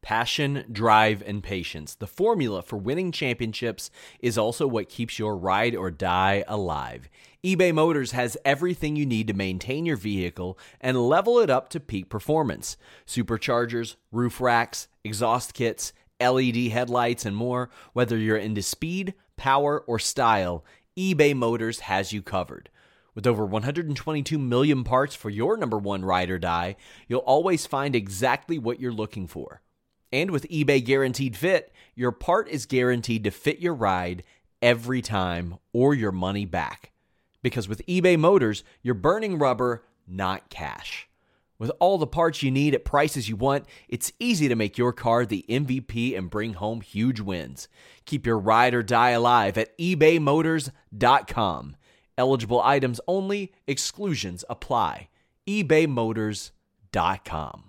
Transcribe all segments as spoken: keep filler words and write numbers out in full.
Passion, drive, and patience. The formula for winning championships is also what keeps your ride or die alive. eBay Motors has everything you need to maintain your vehicle and level it up to peak performance. Superchargers, roof racks, exhaust kits, L E D headlights, and more. Whether you're into speed, power, or style, eBay Motors has you covered. With over one hundred twenty-two million parts for your number one ride or die, you'll always find exactly what you're looking for. And with eBay Guaranteed Fit, your part is guaranteed to fit your ride every time or your money back. Because with eBay Motors, you're burning rubber, not cash. With all the parts you need at prices you want, it's easy to make your car the M V P and bring home huge wins. Keep your ride or die alive at ebay motors dot com. Eligible items only, exclusions apply. ebay motors dot com.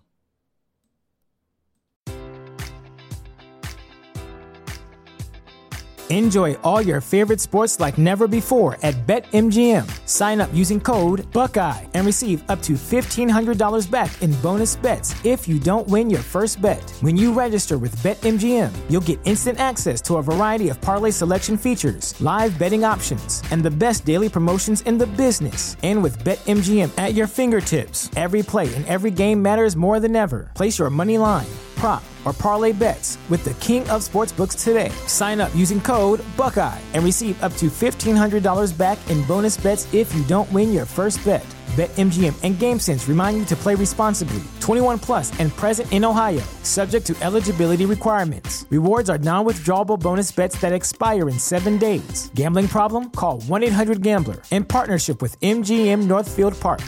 Enjoy all your favorite sports like never before at BetMGM. Sign up using code Buckeye and receive up to fifteen hundred dollars back in bonus bets if you don't win your first bet. When you register with BetMGM, you'll get instant access to a variety of parlay selection features, live betting options, and the best daily promotions in the business. And with BetMGM at your fingertips, every play and every game matters more than ever. Place your money line, prop, or parlay bets with the king of sportsbooks today. Sign up using code Buckeye and receive up to fifteen hundred dollars back in bonus bets if you don't win your first bet. BetMGM and GameSense remind you to play responsibly. twenty-one plus and present in Ohio, subject to eligibility requirements. Rewards are non-withdrawable bonus bets that expire in seven days. Gambling problem? Call one eight hundred gambler in partnership with M G M Northfield Park.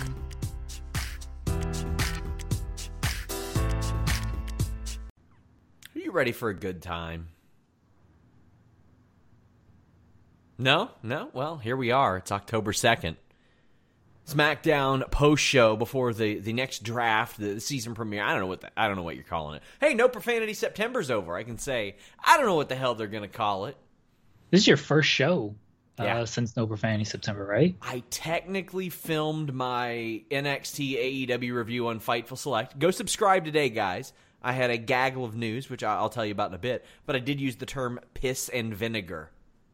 Ready for a good time? No? No? Well, here we are. It's October second. SmackDown post-show before the, the next draft, the season premiere. I don't know what the, I don't know what you're calling it. Hey, No Profanity September's over. I can say, I don't know what the hell they're going to call it. This is your first show uh, yeah. since No Profanity September, right? I technically filmed my N X T A E W review on Fightful Select. Go subscribe today, guys. I had a gaggle of news, which I'll tell you about in a bit, but I did use the term piss and vinegar.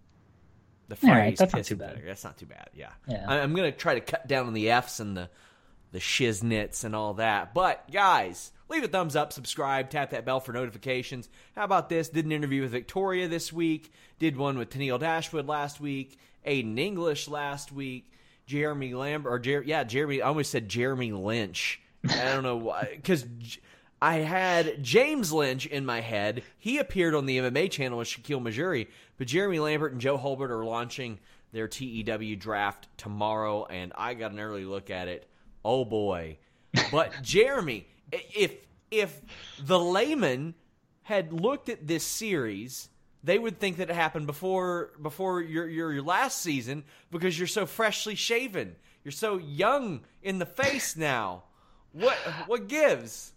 The phrase, right, that's piss not too and bad. Vinegar. That's not too bad, yeah. yeah. I'm going to try to cut down on the F's and the, the shiznits and all that. But, guys, leave a thumbs up, subscribe, tap that bell for notifications. How about this? Did an interview with Victoria this week. Did one with Tennille Dashwood last week. Aiden English last week. Jeremy Lambert, or Jer- yeah, Jeremy, I almost said Jeremy Lynch. I don't know why, because I had James Lynch in my head. He appeared on the M M A channel with Shaquille Majuri, but Jeremy Lambert and Joe Holbert are launching their T E W draft tomorrow, and I got an early look at it. Oh, boy. But, Jeremy, if if the layman had looked at this series, they would think that it happened before before your, your, your last season because you're so freshly shaven. You're so young in the face now. What what gives?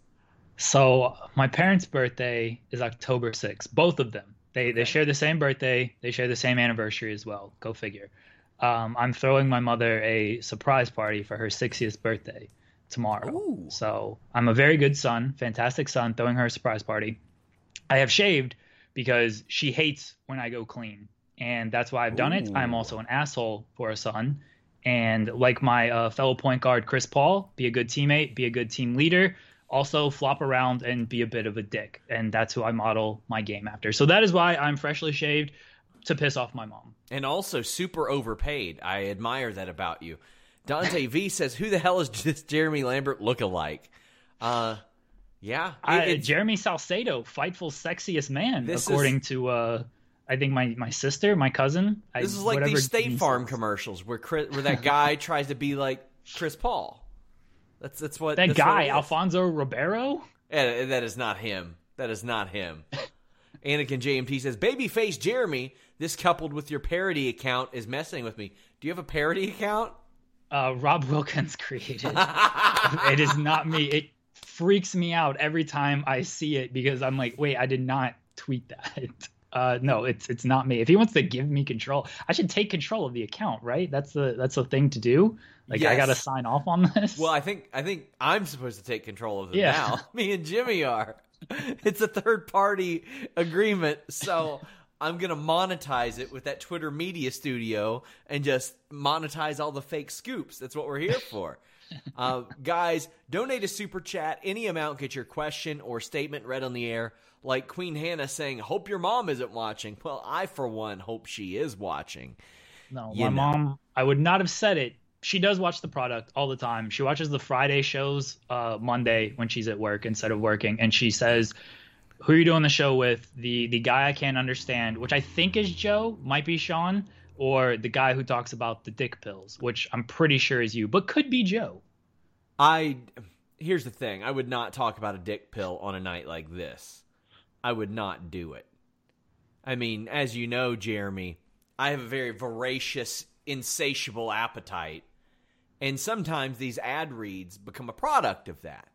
So my parents' birthday is October sixth, both of them. They okay. they share the same birthday. They share the same anniversary as well. Go figure. Um, I'm throwing my mother a surprise party for her sixtieth birthday tomorrow. Ooh. So I'm a very good son, fantastic son, throwing her a surprise party. I have shaved because she hates when I go clean, and that's why I've done Ooh. it. I'm also an asshole for a son. And like my uh, fellow point guard, Chris Paul, be a good teammate, be a good team leader, also flop around and be a bit of a dick. And that's who I model my game after. So that is why I'm freshly shaved, to piss off my mom. And also super overpaid. I admire that about you. Dante V says, who the hell is this Jeremy Lambert look-alike? Uh, yeah. It, I, Jeremy Salcedo, Fightful's sexiest man, according is... to... Uh, I think my, my sister, my cousin. This I, is like these State Farm commercials where Chris, where that guy tries to be like Chris Paul. That's that's what that that's guy what Alfonso Ribeiro. Yeah, that is not him. That is not him. Anakin J M T says, "Babyface Jeremy, this coupled with your parody account is messing with me. Do you have a parody account?" Uh, Rob Wilkins created. It is not me. It freaks me out every time I see it because I'm like, wait, I did not tweet that. Uh, no, it's it's not me. If he wants to give me control, I should take control of the account, right? That's the that's the thing to do. Like yes. I got to sign off on this. Well, I think I think I'm supposed to take control of it yeah. now. Me and Jimmy are. It's a third-party agreement, so I'm going to monetize it with that Twitter Media Studio and just monetize all the fake scoops. That's what we're here for. Uh, guys, donate a super chat. Any amount, get your question or statement read on the air. Like Queen Hannah saying, hope your mom isn't watching. Well, I, for one, hope she is watching. No, You my know. mom, I would not have said it. She does watch the product all the time. She watches the Friday shows uh, Monday when she's at work instead of working. And she says, who are you doing the show with? The the guy I can't understand, which I think is Joe, might be Sean, or the guy who talks about the dick pills, which I'm pretty sure is you, but could be Joe. I Here's the thing. I would not talk about a dick pill on a night like this. I would not do it. I mean, as you know, Jeremy, I have a very voracious, insatiable appetite. And sometimes these ad reads become a product of that.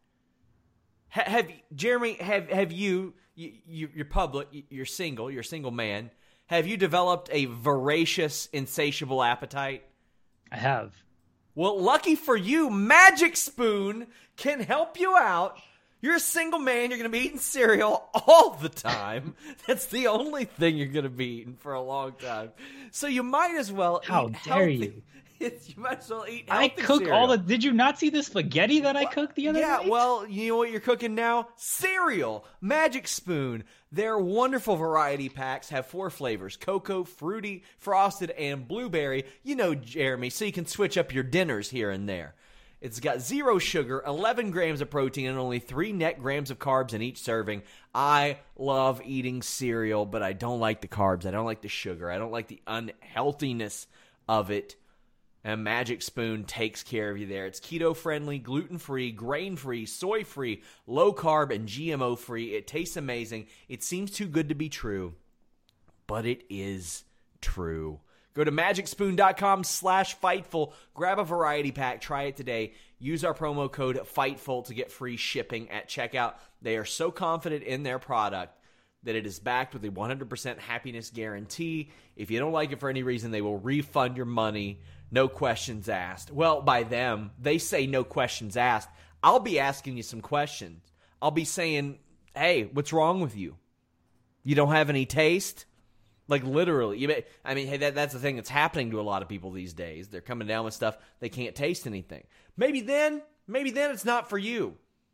Ha- have Jeremy, have have you, you, you, you're public, you're single, you're a single man. Have you developed a voracious, insatiable appetite? I have. Well, lucky for you, Magic Spoon can help you out. You're a single man. You're going to be eating cereal all the time. That's the only thing you're going to be eating for a long time. So you might as well How eat dare healthy. you. It's, you might as well eat I healthy cook cereal. all the. Did you not see the spaghetti that I cooked the other Yeah, night? well, you know what you're cooking now? Cereal. Magic Spoon. Their wonderful variety packs have four flavors: cocoa, fruity, frosted, and blueberry. You know, Jeremy, so you can switch up your dinners here and there. It's got zero sugar, eleven grams of protein, and only three net grams of carbs in each serving. I love eating cereal, but I don't like the carbs. I don't like the sugar. I don't like the unhealthiness of it. And Magic Spoon takes care of you there. It's keto-friendly, gluten-free, grain-free, soy-free, low-carb, and G M O-free. It tastes amazing. It seems too good to be true, but it is true. Go to magicspoon.com slash Fightful. Grab a variety pack. Try it today. Use our promo code Fightful to get free shipping at checkout. They are so confident in their product that it is backed with a one hundred percent happiness guarantee. If you don't like it for any reason, they will refund your money. No questions asked. Well, by them, they say no questions asked. I'll be asking you some questions. I'll be saying, hey, what's wrong with you? You don't have any taste? Like, literally. You may, I mean, hey, that, that's the thing that's happening to a lot of people these days. They're coming down with stuff. They can't taste anything. Maybe then, maybe then it's not for you.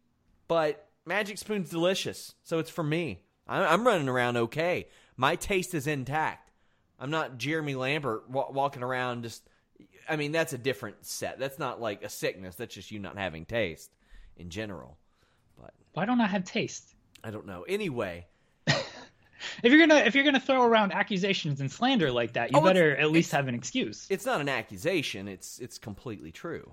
But Magic Spoon's delicious, so it's for me. I'm, I'm running around okay. My taste is intact. I'm not Jeremy Lambert wa- walking around just... I mean, that's a different set. That's not like a sickness. That's just you not having taste in general. But Why don't I have taste? I don't know. Anyway, If you're gonna if you're gonna throw around accusations and slander like that, you Oh, it's- better at least it's- have an excuse. it's not an accusation. It's it's completely true.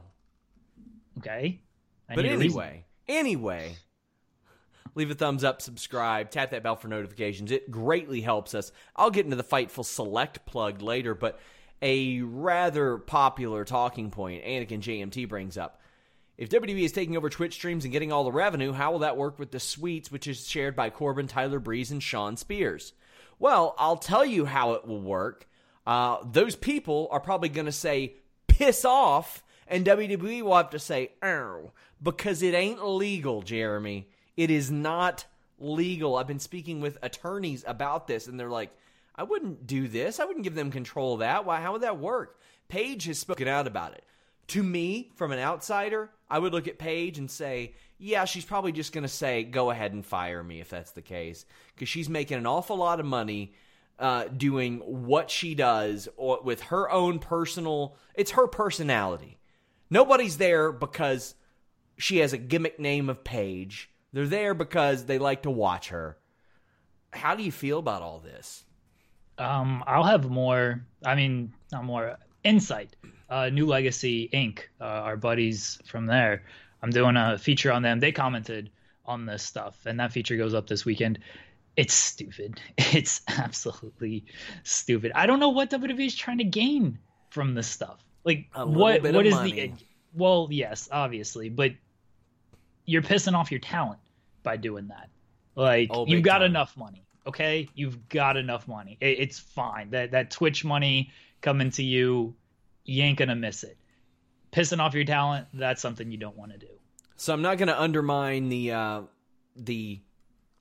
Okay. I But need a reason. anyway, anyway, leave a thumbs up, subscribe, tap that bell for notifications. It greatly helps us. I'll get into the Fightful Select plug later, but a rather popular talking point Anakin J M T brings up. If W W E is taking over Twitch streams and getting all the revenue, how will that work with the suites, which is shared by Corbin, Tyler Breeze, and Sean Spears? Well, I'll tell you how it will work. Uh, those people are probably going to say, piss off, and W W E will have to say, oh, because it ain't legal, Jeremy. It is not legal. I've been speaking with attorneys about this, and they're like, I wouldn't do this. I wouldn't give them control of that. Why? How would that work? Paige has spoken out about it. To me, from an outsider, I would look at Paige and say, yeah, she's probably just going to say, go ahead and fire me if that's the case. Because she's making an awful lot of money uh, doing what she does or with her own personal, it's her personality. Nobody's there because she has a gimmick name of Paige. They're there because they like to watch her. How do you feel about all this? Um, I'll have more, I mean, not more, insight. Uh, New Legacy Incorporated, uh, our buddies from there. I'm doing a feature on them. They commented on this stuff, and that feature goes up this weekend. It's stupid. It's absolutely stupid. I don't know what W W E is trying to gain from this stuff. Like, A little what bit what of is money. the... Well, yes, obviously, but you're pissing off your talent by doing that. Like, Oh, you've big got time. enough money. Okay, you've got enough money. It, it's fine. That that Twitch money coming to you, you ain't gonna miss it. Pissing off your talent, that's something you don't want to do. So I'm not going to undermine the uh, the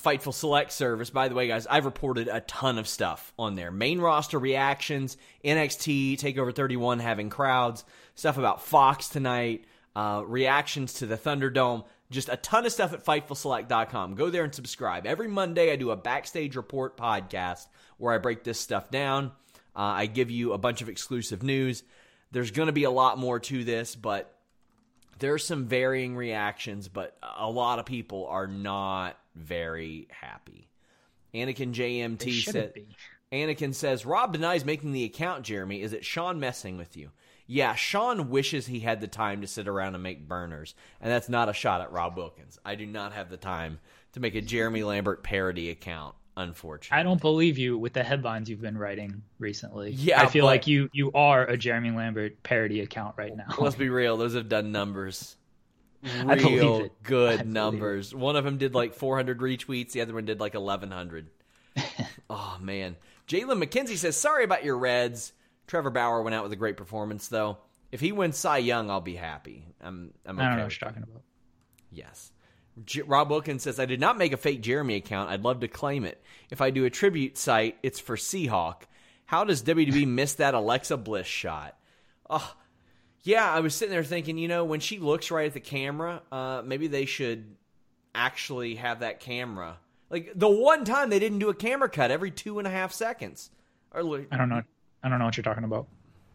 Fightful Select service. By the way, guys, I've reported a ton of stuff on there. Main roster reactions, N X T, TakeOver thirty-one having crowds, stuff about Fox tonight, uh, reactions to the Thunderdome, just a ton of stuff at Fightful Select dot com. Go there and subscribe. Every Monday, I do a Backstage Report podcast where I break this stuff down. Uh, I give you a bunch of exclusive news. There's going to be a lot more to this, but there's some varying reactions, but a lot of people are not very happy. Anakin J M T said, Anakin says, Rob denies making the account, Jeremy. Is it Sean messing with you? Yeah, Sean wishes he had the time to sit around and make burners, and that's not a shot at Rob Wilkins. I do not have the time to make a Jeremy Lambert parody account, unfortunately. I don't believe you with the headlines you've been writing recently. Yeah, I feel but, like you you are a Jeremy Lambert parody account right now. Let's be real; those have done numbers. Real I believe it. good I numbers. It. One of them did like four hundred retweets. The other one did like eleven hundred. Oh, man. Jalen McKenzie says, sorry about your Reds. Trevor Bauer went out with a great performance, though. If he wins Cy Young, I'll be happy. I'm, I'm okay. I don't know what you're talking about. Yes. J- Rob Wilkins says, I did not make a fake Jeremy account. I'd love to claim it. If I do a tribute site, it's for Seahawk. How does W W E miss that Alexa Bliss shot? Oh, yeah, I was sitting there thinking, you know, when she looks right at the camera, uh, maybe they should actually have that camera. Like, the one time they didn't do a camera cut every two and a half seconds. Or, I don't know. I don't know what you're talking about.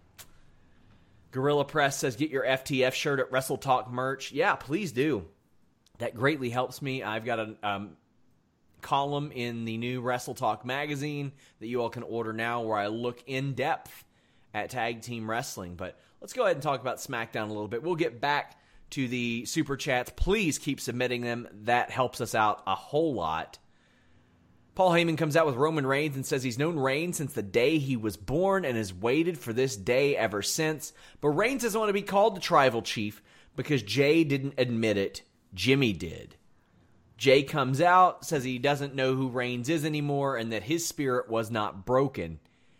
Gorilla Press says, get your F T F shirt at Wrestle Talk merch. Yeah, please do. That greatly helps me. I've got a um, column in the new Wrestle Talk magazine that you all can order now where I look in depth at tag team wrestling. But let's go ahead and talk about SmackDown a little bit. We'll get back to the Super Chats. Please keep submitting them. That helps us out a whole lot. Paul Heyman comes out with Roman Reigns and says he's known Reigns since the day he was born and has waited for this day ever since. But Reigns doesn't want to be called the Tribal Chief because Jay didn't admit it. Jimmy did. Jay comes out, says he doesn't know who Reigns is anymore and that his spirit was not broken.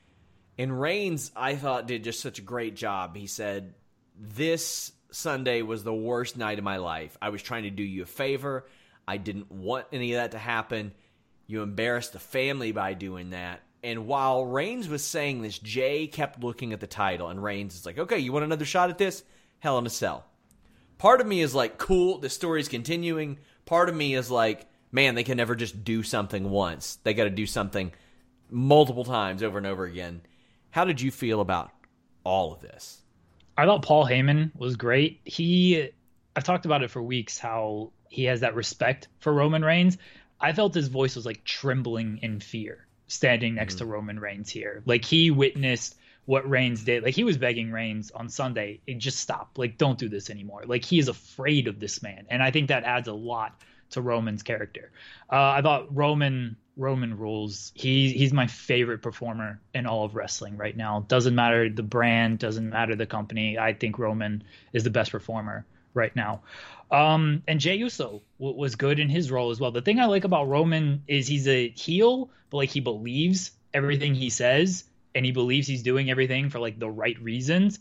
And Reigns, I thought, did just such a great job. He said, this Sunday was the worst night of my life. I was trying to do you a favor. I didn't want any of that to happen. You embarrassed the family by doing that. And while Reigns was saying this, Jay kept looking at the title. And Reigns is like, okay, you want another shot at this? Hell in a Cell. Part of me is like, cool, the story's continuing. Part of me is like, man, they can never just do something once. They got to do something multiple times over and over again. How did you feel about all of this? I thought Paul Heyman was great. He, I've talked about it for weeks, how he has that respect for Roman Reigns. I felt his voice was like trembling in fear standing next mm-hmm. to Roman Reigns here. Like he witnessed what Reigns did. Like he was begging Reigns on Sunday, hey, just stop. Like, don't do this anymore. Like he is afraid of this man. And I think that adds a lot to Roman's character. Uh, I thought Roman Roman rules. He he's my favorite performer in all of wrestling right now. Doesn't matter the brand, doesn't matter the company. I think Roman is the best performer right now. Um, and Jey Uso w- was good in his role as well. The thing I like about Roman is he's a heel, but like he believes everything he says and he believes he's doing everything for like the right reasons.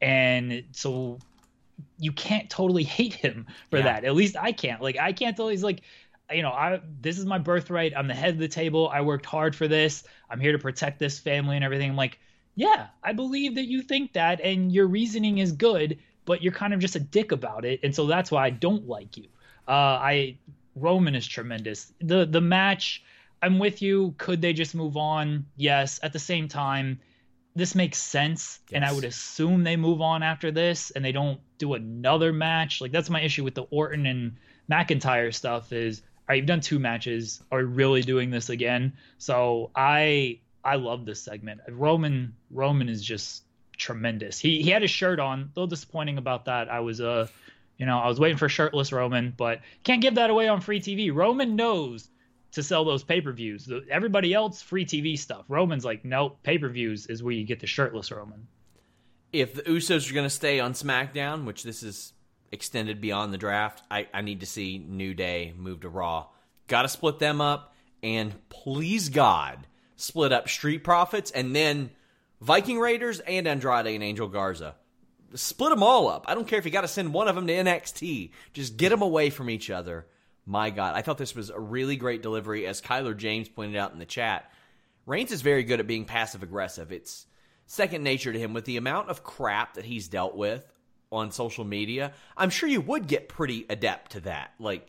And so you can't totally hate him for yeah. that. At least I can't. Like I can't tell he's like, you know, I this is my birthright. I'm the head of the table. I worked hard for this. I'm here to protect this family and everything. I'm like, yeah, I believe that you think that and your reasoning is good, but you're kind of just a dick about it. And so that's why I don't like you. Uh, I Roman is tremendous. The the match, I'm with you. Could they just move on? Yes. At the same time, this makes sense. Yes. And I would assume they move on after this and they don't do another match. Like that's my issue with the Orton and McIntyre stuff is, all right, you've done two matches. Are we really doing this again? So I I love this segment. Roman Roman is just tremendous. He he had his shirt on. A little disappointing about that. I was uh you know I was waiting for shirtless Roman, but can't give that away on free T V. Roman knows to sell those pay-per-views. Everybody else free T V stuff. Roman's like, nope, pay-per-views is where you get the shirtless Roman. If the Usos are going to stay on SmackDown, which this is extended beyond the draft, I, I need to see New Day move to Raw. Got to split them up, and please God, split up Street Profits and then Viking Raiders and Andrade and Angel Garza. Split them all up. I don't care if you got to send one of them to N X T. Just get them away from each other. My God, I thought this was a really great delivery. As Kyler James pointed out in the chat, Reigns is very good at being passive-aggressive. It's second nature to him. With the amount of crap that he's dealt with on social media, I'm sure you would get pretty adept to that. Like,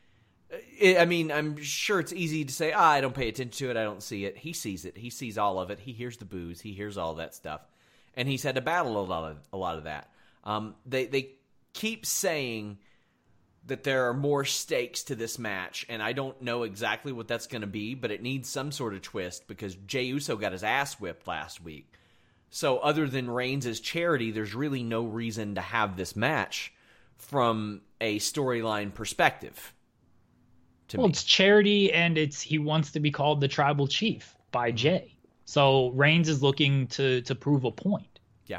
it, I mean, I'm sure it's easy to say, ah, I don't pay attention to it, I don't see it. He sees it. He sees all of it. He hears the boos. He hears all that stuff. And he's had to battle a lot of, a lot of that. Um, they they keep saying that there are more stakes to this match, and I don't know exactly what that's going to be, but it needs some sort of twist because Jey Uso got his ass whipped last week. So other than Reigns' charity, there's really no reason to have this match from a storyline perspective. To well, me. It's charity, and it's he wants to be called the tribal chief by Jey. So Reigns is looking to to prove a point. Yeah.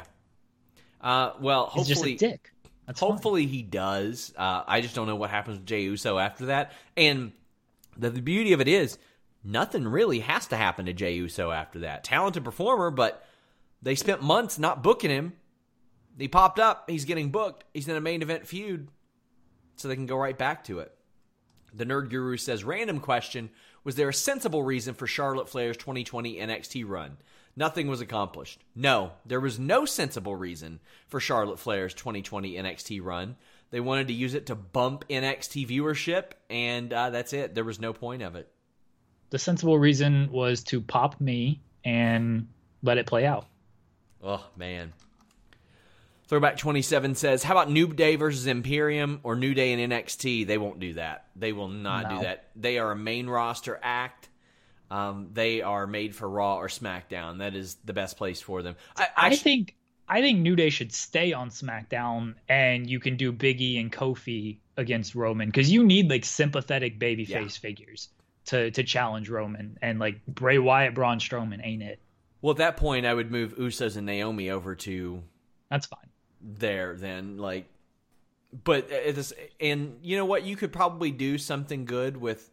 Uh, well, He's hopefully, just a dick. That's hopefully fine. he does. Uh, I just don't know what happens with Jey Uso after that. And the, the beauty of it is, nothing really has to happen to Jey Uso after that. Talented performer, but they spent months not booking him. He popped up. He's getting booked. He's in a main event feud. So they can go right back to it. The Nerd Guru says, random question, was there a sensible reason for Charlotte Flair's twenty twenty N X T run? Nothing was accomplished. No, there was no sensible reason for Charlotte Flair's twenty twenty N X T run. They wanted to use it to bump N X T viewership, and uh, that's it. There was no point of it. The sensible reason was to pop me and let it play out. Oh, man. Throwback twenty-seven says, how about New Day versus Imperium or New Day and N X T? They won't do that. They will not No. do that. They are a main roster act. Um, they are made for Raw or SmackDown. That is the best place for them. I, I actually, think I think New Day should stay on SmackDown, and you can do Big E and Kofi against Roman because you need like sympathetic babyface Yeah. figures to to challenge Roman, and like Bray Wyatt, Braun Strowman ain't it. well, at that point, I would move Usos and Naomi over to That's fine. there then. Like, but it is, and you know what? You could probably do something good with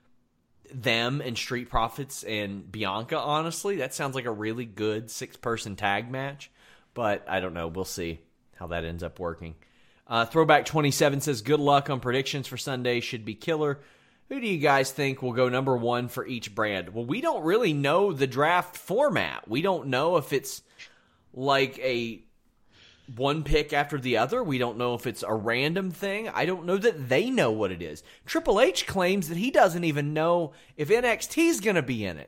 them and Street Profits and Bianca, honestly. That sounds like a really good six-person tag match, but I don't know. We'll see how that ends up working. Uh, Throwback twenty-seven says, good luck on predictions for Sunday. Should be killer. Who do you guys think will go number one for each brand? Well, we don't really know the draft format. We don't know if it's like a one pick after the other. We don't know if it's a random thing. I don't know that they know what it is. Triple H claims that he doesn't even know if N X T is going to be in it.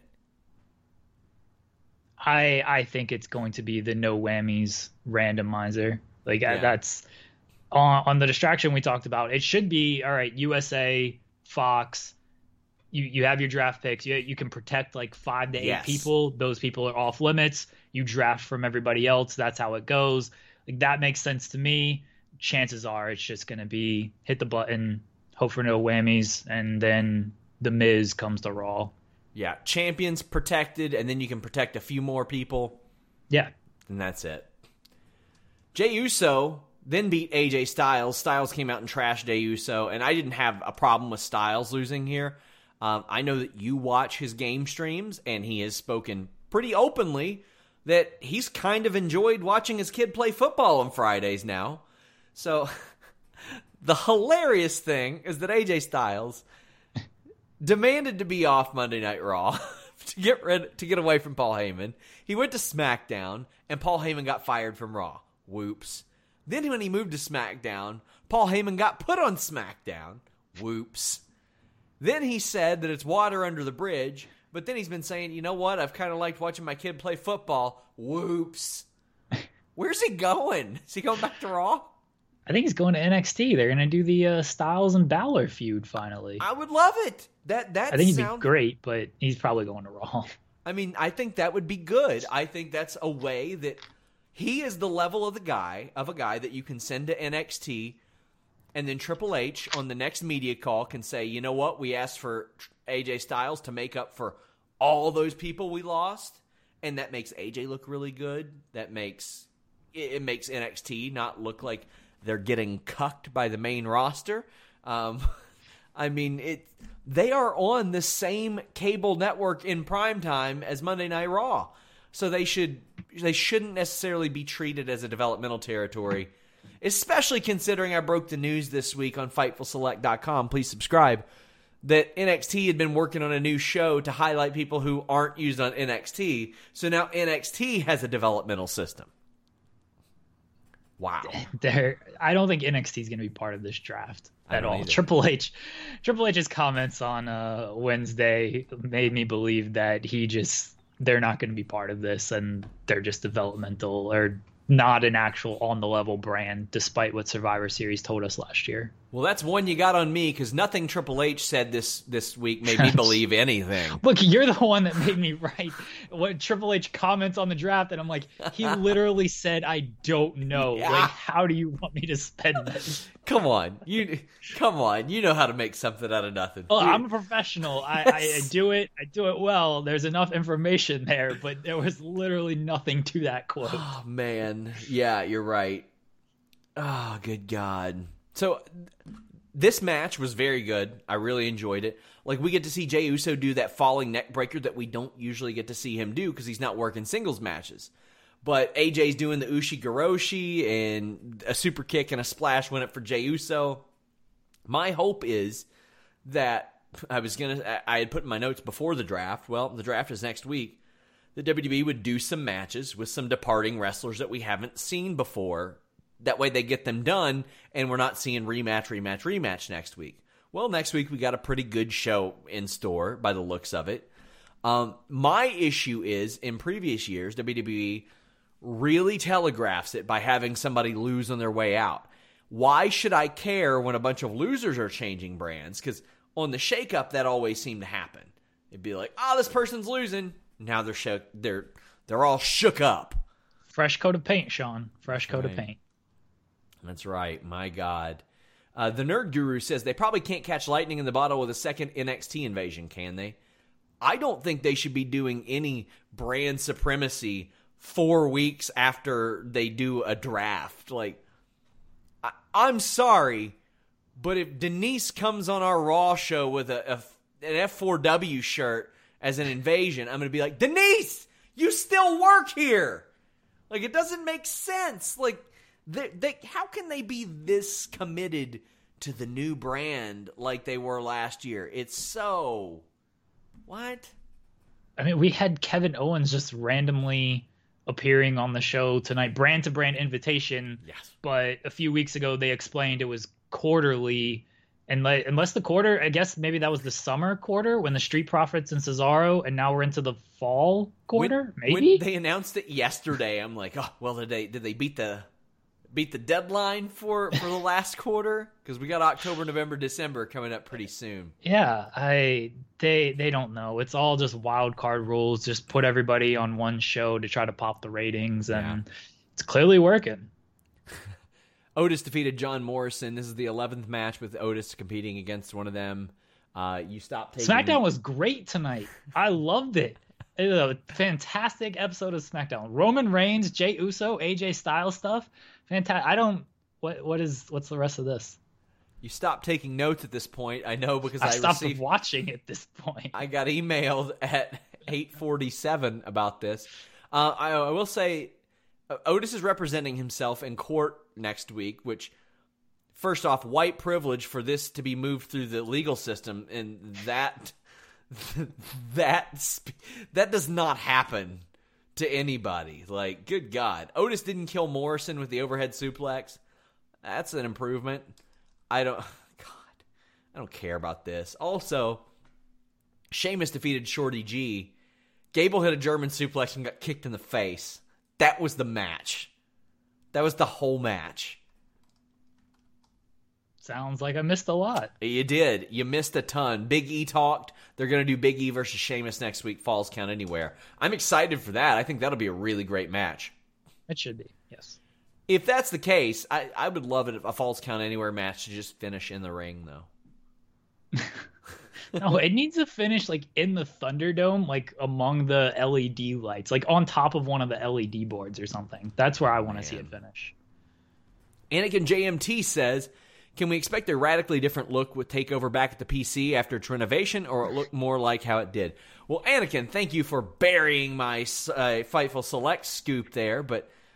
I I think it's going to be the no whammies randomizer. Like Yeah. I, that's on on the distraction we talked about. It should be all right. U S A, Fox. You you have your draft picks. You you can protect like five to eight Yes. people. Those people are off limits. You draft from everybody else. That's how it goes. Like that makes sense to me. Chances are it's just going to be hit the button, hope for no whammies, and then the Miz comes to Raw. Yeah, champions protected, and then you can protect a few more people, Yeah. and that's it. Jey Uso then beat A J Styles. Styles came out and trashed Jey Uso, and I didn't have a problem with Styles losing here. Um, I know that you watch his game streams, and he has spoken pretty openly that he's kind of enjoyed watching his kid play football on Fridays now. So the hilarious thing is that A J Styles demanded to be off Monday Night Raw to get rid to get away from Paul Heyman. He went to SmackDown, and Paul Heyman got fired from Raw. Whoops. Then when he moved to SmackDown, Paul Heyman got put on SmackDown. Whoops. Then he said that it's water under the bridge, but then he's been saying, you know what, I've kind of liked watching my kid play football. Whoops. Where's he going? Is he going back to Raw? I think he's going to N X T. They're going to do the uh, Styles and Balor feud finally. I would love it. That that I think he'd sound- be great, but he's probably going to Raw. I mean, I think that would be good. I think that's a way that he is the level of the guy, of a guy that you can send to N X T, and then Triple H on the next media call can say, you know what, we asked for A J Styles to make up for all those people we lost, and that makes A J look really good. That makes it, it makes N X T not look like they're getting cucked by the main roster. Um, I mean, it. They are on the same cable network in primetime as Monday Night Raw, so they should they shouldn't necessarily be treated as a developmental territory. especially considering I broke the news this week on Fightful Select dot com. Please subscribe. That N X T had been working on a new show to highlight people who aren't used on N X T. So now N X T has a developmental system. Wow. There, I don't think N X T is going to be part of this draft at all. Either. Triple H, Triple H's comments on uh, Wednesday made me believe that he just they're not going to be part of this, and they're just developmental or not an actual on the level brand, despite what Survivor Series told us last year. Well, that's one you got on me, because nothing Triple H said this this week made me believe anything. Look, you're the one that made me write what Triple H comments on the draft, and I'm like, he literally said, "I don't know." Yeah. Like, how do you want me to spend this? Come on, you come on, you know how to make something out of nothing. Well, You- I'm a professional. I, I, I do it. I do it well. There's enough information there, but there was literally nothing to that quote. Oh man, yeah, you're right. Oh, good God. So this match was very good. I really enjoyed it. Like, we get to see Jey Uso do that falling neck breaker that we don't usually get to see him do because he's not working singles matches. But A J's doing the Ushi-Goroshi and a super kick and a splash win it for Jey Uso. My hope is that I was gonna. I had put in my notes before the draft. Well, the draft is next week. The W W E would do some matches with some departing wrestlers that we haven't seen before. That way they get them done, and we're not seeing rematch, rematch, rematch next week. Well, next week we got a pretty good show in store by the looks of it. Um, my issue is, in previous years, W W E really telegraphs it by having somebody lose on their way out. Why should I care when a bunch of losers are changing brands? Because on the shakeup, that always seemed to happen. It'd be like, oh, this person's losing. Now they're shook. They're they're all shook up. Fresh coat of paint, Sean. Fresh coat Right. of paint. That's right. My God. Uh, the Nerd Guru says they probably can't catch lightning in the bottle with a second N X T invasion, can they? I don't think they should be doing any brand supremacy four weeks after they do a draft. Like, I, I'm sorry, but if Denise comes on our Raw show with a, a an F four W shirt as an invasion, I'm going to be like, Denise, you still work here. Like, it doesn't make sense. Like, they, they, how can they be this committed to the new brand like they were last year? It's so... What? I mean, we had Kevin Owens just randomly appearing on the show tonight, brand to brand invitation. Yes. But a few weeks ago, they explained it was quarterly. And like, unless the quarter, I guess maybe that was the summer quarter when the Street Profits and Cesaro, and now we're into the fall quarter. When, maybe when they announced it yesterday, I'm like, oh, well, did they did they beat the beat the deadline for for the last quarter? Because we got October, November, December coming up pretty soon. Yeah, I they they don't know. It's all just wild card rules. Just put everybody on one show to try to pop the ratings, and Yeah. it's clearly working. Otis defeated John Morrison. This is the eleventh match with Otis competing against one of them. Uh, you stopped taking... SmackDown was great tonight. I loved it. It was a fantastic episode of SmackDown. Roman Reigns, Jey Uso, A J Styles stuff. Fantastic. I don't. What what is what's the rest of this? You stopped taking notes at this point. I know because I, I, stopped received... watching at this point. I got emailed at eight forty-seven about this. Uh, I, I will say uh, Otis is representing himself in court next week, which, first off, white privilege for this to be moved through the legal system, and that that that does not happen to anybody. Like, good God. Otis didn't kill Morrison with the overhead suplex. That's an improvement. I don't... God, I don't care about this. Also, Sheamus defeated Shorty G. Gable hit a German suplex and got kicked in the face. That was the match. That was the whole match. Sounds like I missed a lot. You did. You missed a ton. Big E talked. They're going to do Big E versus Sheamus next week. Falls Count Anywhere. I'm excited for that. I think that'll be a really great match. It should be, yes. If that's the case, I, I would love it if a Falls Count Anywhere match to just finish in the ring, though. No, it needs to finish like in the Thunderdome, like among the L E D lights, like on top of one of the L E D boards or something. That's where I want to see it finish. Anakin J M T says, can we expect a radically different look with TakeOver back at the P C after its renovation, or it look more like how it did? Well, Anakin, thank you for burying my uh, Fightful Select scoop there, but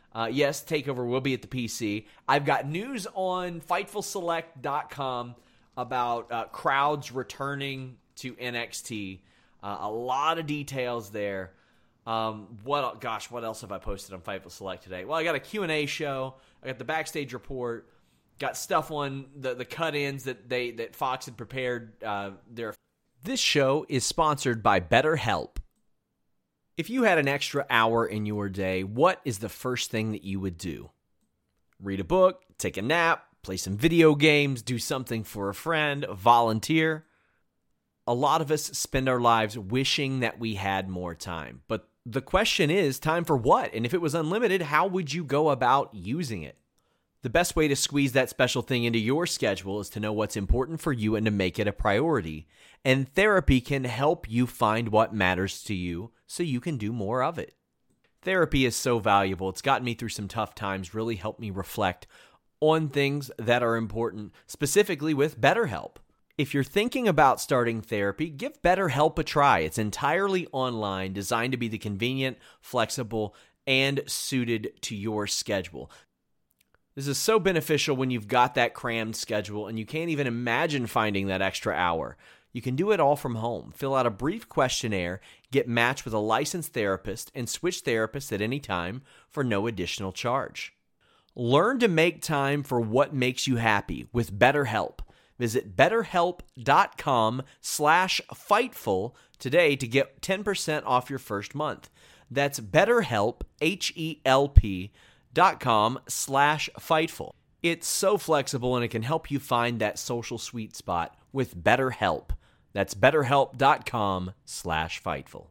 Uh, yes, TakeOver will be at the P C. I've got news on Fightful Select dot com about uh, crowds returning to N X T. Uh, a lot of details there. Um, what gosh, what else have I posted on Fightful Select today? Well, I got a Q and A show. I got the backstage report. Got stuff on the, the cut-ins that they that Fox had prepared. Uh, their This show is sponsored by BetterHelp. If you had an extra hour in your day, what is the first thing that you would do? Read a book, take a nap, play some video games, do something for a friend, volunteer. A lot of us spend our lives wishing that we had more time. But the question is, time for what? And if it was unlimited, how would you go about using it? The best way to squeeze that special thing into your schedule is to know what's important for you and to make it a priority. And therapy can help you find what matters to you so you can do more of it. Therapy is so valuable. It's gotten me through some tough times, really helped me reflect on things that are important, specifically with BetterHelp. If you're thinking about starting therapy, give BetterHelp a try. It's entirely online, designed to be the convenient, flexible, and suited to your schedule. This is so beneficial when you've got that crammed schedule and you can't even imagine finding that extra hour. You can do it all from home. Fill out a brief questionnaire, get matched with a licensed therapist, and switch therapists at any time for no additional charge. Learn to make time for what makes you happy with BetterHelp. Visit betterhelp.com slash Fightful today to get ten percent off your first month. That's BetterHelp, H E L P, dot com slash Fightful. It's so flexible and it can help you find that social sweet spot with BetterHelp. That's betterhelp.com slash Fightful.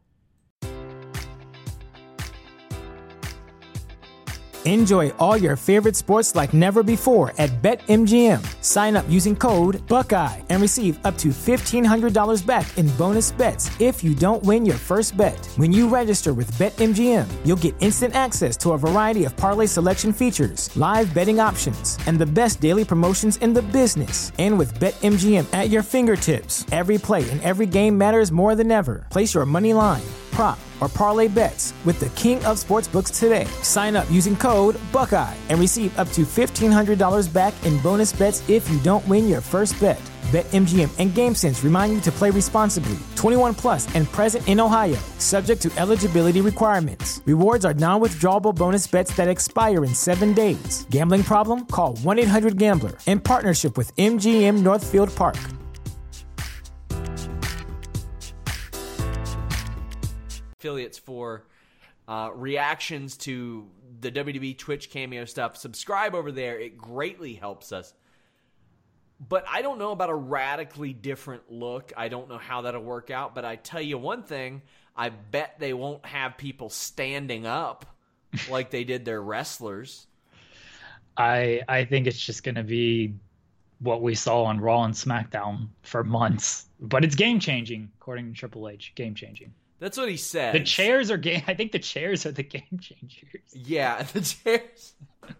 Enjoy all your favorite sports like never before at BetMGM. Sign up using code Buckeye and receive up to fifteen hundred dollars back in bonus bets if you don't win your first bet. When you register with BetMGM, you'll get instant access to a variety of parlay selection features, live betting options, and the best daily promotions in the business. And with BetMGM at your fingertips, every play and every game matters more than ever. Place your money line, prop, or parlay bets with the king of sportsbooks today. Sign up using code Buckeye and receive up to fifteen hundred dollars back in bonus bets if you don't win your first bet. BetMGM and GameSense remind you to play responsibly. twenty-one plus and present in Ohio, subject to eligibility requirements. Rewards are non-withdrawable bonus bets that expire in seven days. Gambling problem? Call one eight hundred gambler in partnership with M G M Northfield Park. Affiliates for uh, reactions to the W W E Twitch cameo stuff. Subscribe over there. It greatly helps us. But I don't know about a radically different look. I don't know how that'll work out. But I tell you one thing, I bet they won't have people standing up like they did their wrestlers. I I think it's just going to be what we saw on Raw and SmackDown for months. But it's game-changing, according to Triple H. Game-changing. That's what he said. The chairs are game. I think the chairs are the game changers. Yeah, the chairs.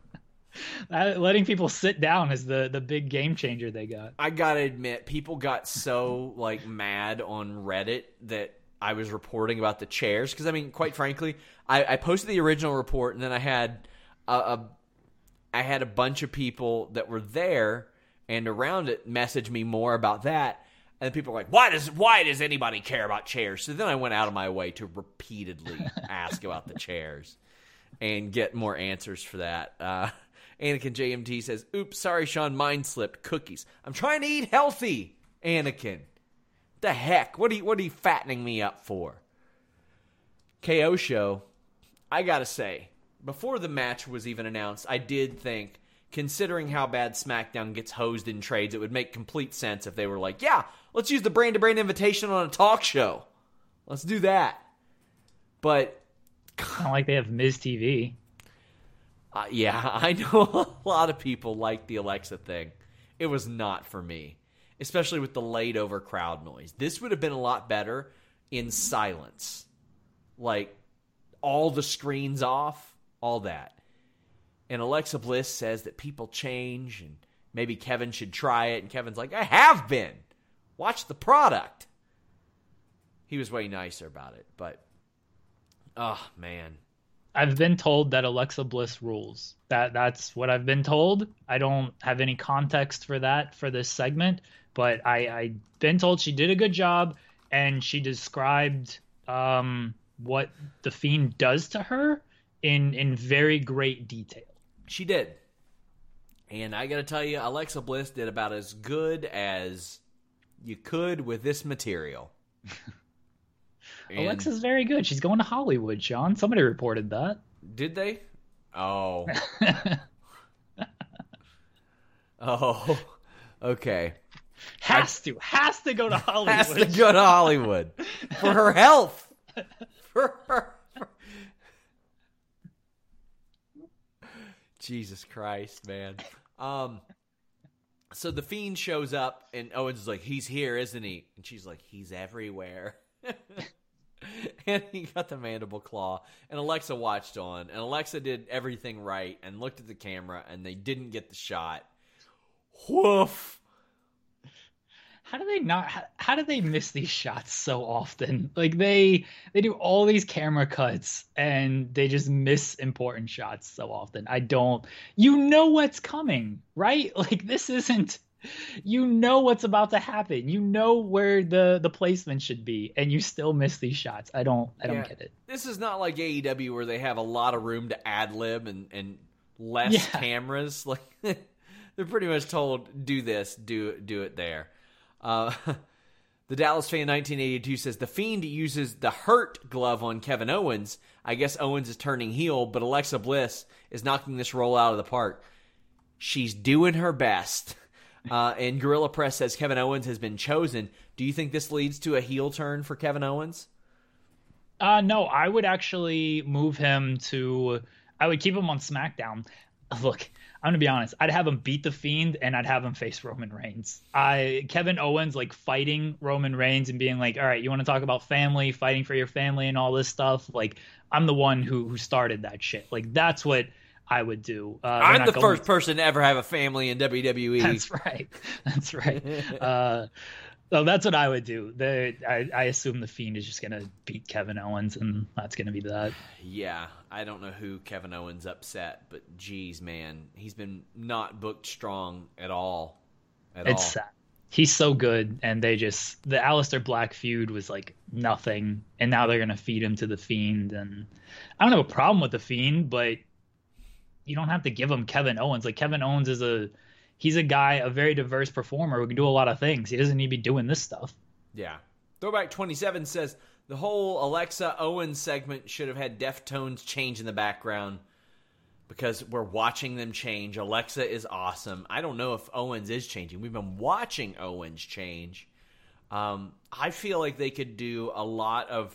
Letting people sit down is the, the big game changer they got. I gotta admit, people got so like mad on Reddit that I was reporting about the chairs. Because I mean, quite frankly, I, I posted the original report, and then I had a, a I had a bunch of people that were there and around it message me more about that. And people are like, why does why does anybody care about chairs? So then I went out of my way to repeatedly ask about the chairs and get more answers for that. Uh, Anakin J M T says, oops, sorry, Sean, mind slipped. Cookies. I'm trying to eat healthy, Anakin. The heck? What are you, what are you fattening me up for? K O show, I got to say, before the match was even announced, I did think, considering how bad SmackDown gets hosed in trades, it would make complete sense if they were like, yeah, let's use the brand-to-brand invitation on a talk show. Let's do that. But kind of like they have Miz T V. Uh, yeah, I know a lot of people like the Alexa thing. It was not for me, especially with the laid-over crowd noise. This would have been a lot better in silence. Like, all the screens off, all that. And Alexa Bliss says that people change and maybe Kevin should try it. And Kevin's like, I have been. Watch the product. He was way nicer about it. But, oh, man. I've been told that Alexa Bliss rules. That that's what I've been told. I don't have any context for that for this segment, but I I've been told she did a good job, and she described um, what the Fiend does to her in in very great detail. She did. And I got to tell you, Alexa Bliss did about as good as you could with this material. And Alexa's very good. She's going to Hollywood, Sean. Somebody reported that. Did they? Oh. Oh. Okay. Has to. Has to go to Hollywood. Has to go to Hollywood. For her health. For her. Jesus Christ, man. Um, so the Fiend shows up, and Owens is like, he's here, isn't he? And she's like, he's everywhere. And he got the mandible claw, and Alexa watched on, and Alexa did everything right and looked at the camera, and they didn't get the shot. Woof. How do they not? How, how do they miss these shots so often? Like they they do all these camera cuts and they just miss important shots so often. I don't. You know what's coming, right? Like this isn't. You know what's about to happen. You know where the the placement should be, and you still miss these shots. I don't. I don't yeah. get it. This is not like A E W where they have a lot of room to ad lib and and less yeah. cameras. Like they're pretty much told, do this, do do it there. Uh, the Dallas Fan nineteen eighty-two says, the Fiend uses the hurt glove on Kevin Owens. I guess Owens is turning heel, but Alexa Bliss is knocking this role out of the park. She's doing her best. Uh, and Gorilla Press says Kevin Owens has been chosen. Do you think this leads to a heel turn for Kevin Owens? Uh, no, I would actually move him to... I would keep him on SmackDown. Look, I'm going to be honest. I'd have him beat The Fiend, and I'd have him face Roman Reigns. I Kevin Owens, like, fighting Roman Reigns and being like, all right, you want to talk about family, fighting for your family and all this stuff? Like, I'm the one who who started that shit. Like, that's what I would do. Uh, I'm the first to... person to ever have a family in W W E. That's right. That's right. uh, so that's what I would do. The, I, I assume The Fiend is just going to beat Kevin Owens, and that's going to be that. Yeah, I don't know who Kevin Owens upset, but geez, man, he's been not booked strong at all. At it's all. sad. He's so good, and they just... The Aleister Black feud was like nothing, and now they're going to feed him to The Fiend, and I don't have a problem with The Fiend, but you don't have to give him Kevin Owens. Like, Kevin Owens is a... He's a guy, a very diverse performer who can do a lot of things. He doesn't need to be doing this stuff. Yeah. Throwback twenty-seven says, the whole Alexa Owens segment should have had Deftones change in the background because we're watching them change. Alexa is awesome. I don't know if Owens is changing. We've been watching Owens change. Um, I feel like they could do a lot of,